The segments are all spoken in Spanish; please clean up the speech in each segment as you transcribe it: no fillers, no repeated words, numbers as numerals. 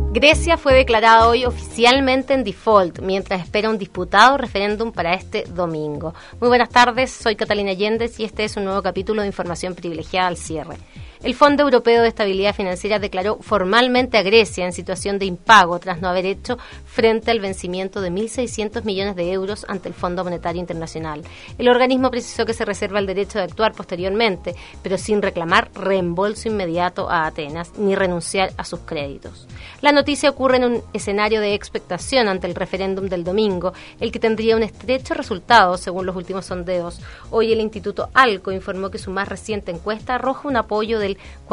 Grecia fue declarada hoy oficialmente en default, mientras espera un disputado referéndum para este domingo. Muy buenas tardes, soy Catalina Yéndez y este es un nuevo capítulo de Información Privilegiada al cierre. El Fondo Europeo de Estabilidad Financiera declaró formalmente a Grecia en situación de impago tras no haber hecho frente al vencimiento de 1.600 millones de euros ante el Fondo Monetario Internacional. El organismo precisó que se reserva el derecho de actuar posteriormente, pero sin reclamar reembolso inmediato a Atenas ni renunciar a sus créditos. La noticia ocurre en un escenario de expectación ante el referéndum del domingo, el que tendría un estrecho resultado según los últimos sondeos. Hoy el Instituto ALCO informó que su más reciente encuesta arroja un apoyo del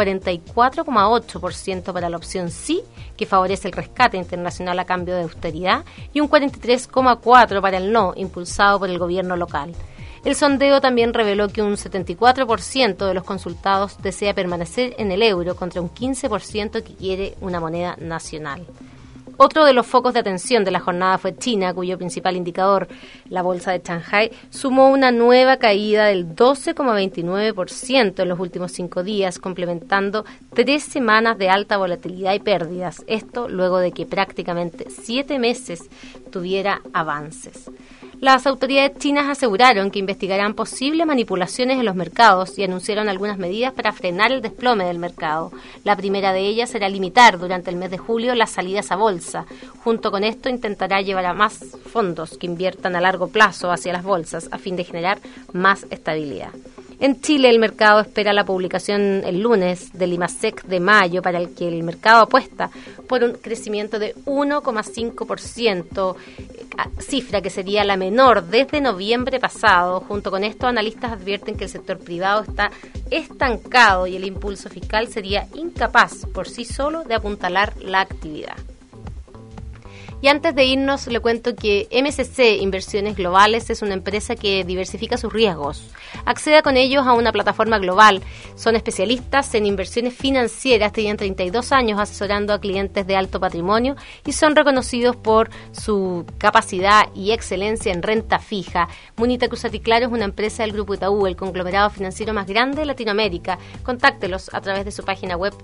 44,8% para la opción sí, que favorece el rescate internacional a cambio de austeridad, y un 43,4% para el no, impulsado por el gobierno local. El sondeo también reveló que un 74% de los consultados desea permanecer en el euro contra un 15% que quiere una moneda nacional. Otro de los focos de atención de la jornada fue China, cuyo principal indicador, la bolsa de Shanghái, sumó una nueva caída del 12,29% en los últimos 5 días, complementando 3 semanas de alta volatilidad y pérdidas. Esto luego de que prácticamente 7 meses tuviera avances. Las autoridades chinas aseguraron que investigarán posibles manipulaciones en los mercados y anunciaron algunas medidas para frenar el desplome del mercado. La primera de ellas será limitar durante el mes de julio las salidas a bolsa. Junto con esto intentará llevar a más fondos que inviertan a largo plazo hacia las bolsas a fin de generar más estabilidad. En Chile, el mercado espera la publicación el lunes del IMASEC de mayo, para el que el mercado apuesta por un crecimiento de 1,5%, cifra que sería la menor desde noviembre pasado. Junto con esto, analistas advierten que el sector privado está estancado y el impulso fiscal sería incapaz por sí solo de apuntalar la actividad. Y antes de irnos, le cuento que MSC Inversiones Globales es una empresa que diversifica sus riesgos. Acceda con ellos a una plataforma global. Son especialistas en inversiones financieras, tienen 32 años asesorando a clientes de alto patrimonio y son reconocidos por su capacidad y excelencia en renta fija. Munita Cruzati Claro es una empresa del Grupo Itaú, el conglomerado financiero más grande de Latinoamérica. Contáctelos a través de su página web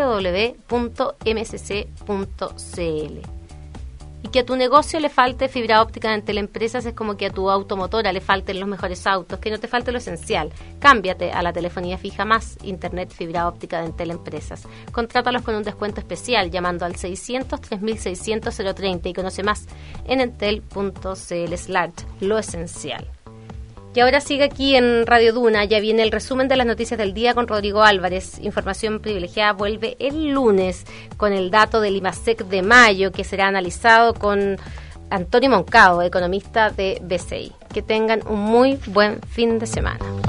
www.msc.cl. Y que a tu negocio le falte fibra óptica de Entel Empresas es como que a tu automotora le falten los mejores autos, que no te falte lo esencial. Cámbiate a la telefonía fija más internet fibra óptica de Entel Empresas. Contrátalos con un descuento especial llamando al 600-3600-030 y conoce más en entel.cl/lo esencial. Y ahora sigue aquí en Radio Duna, ya viene el resumen de las noticias del día con Rodrigo Álvarez. Información Privilegiada vuelve el lunes con el dato del IMASEC de mayo, que será analizado con Antonio Moncado, economista de BCI. Que tengan un muy buen fin de semana.